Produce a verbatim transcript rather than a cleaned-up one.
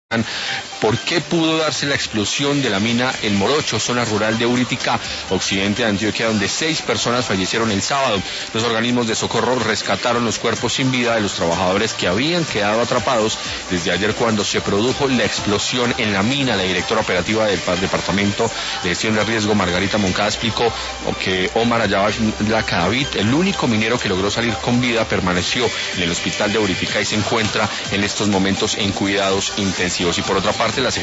¿Por qué pudo darse la explosión de la mina en Morocho, zona rural de Uritica, occidente de Antioquia, donde seis personas fallecieron el sábado? Los organismos de socorro rescataron los cuerpos sin vida de los trabajadores que habían quedado atrapados desde ayer cuando se produjo la explosión en la mina. La directora operativa del Departamento de Gestión de Riesgo, Margarita Moncada, explicó que Omar Ayala Cadavid, el único minero que logró salir con vida, permaneció en el hospital de Uritica y se encuentra en estos momentos en cuidados intensivos. Y por otra parte, la